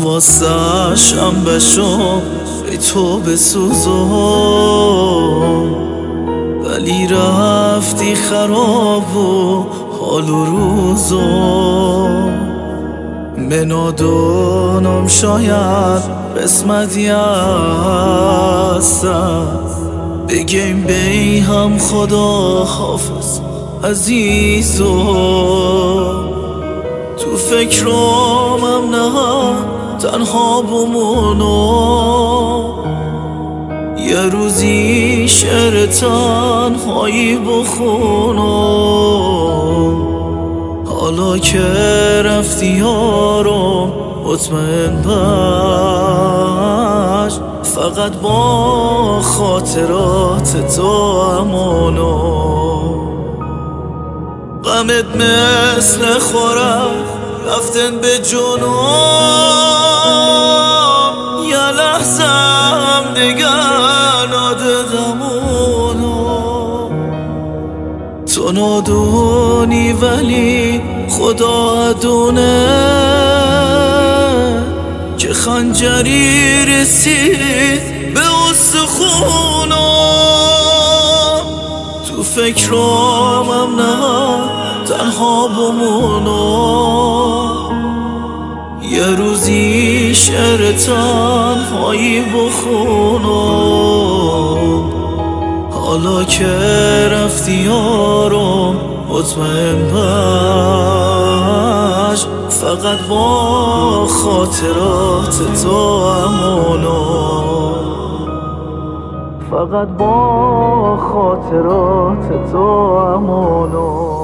واسه‌شم بشم ای تو بسوزم، ولی رفتی خراب و حال و روزم. به نادانم شاید قسمتی هستم، بگیم بی هم خدا حافظ عزیزم. تو فکرامم نه تنها بمونم، یه روزی شعر تنهایی بخونم. حالا که رفتی یارم مطمئن باش، فقط با خاطرات تو امانم. غمت مثل خورم رفتن به جنون، یه لحظه هم دیگر ناددمونم. تو نادونی ولی خدا دونه که خنجری رسید به استخونم. تو فکرامم نه تنها بمونم، یه روزی شعر تنهایی بخونم. حالا که رفتی یارم مطمئن باش، فقط با خاطرات تو امانم. فقط با خاطرات تو امانم.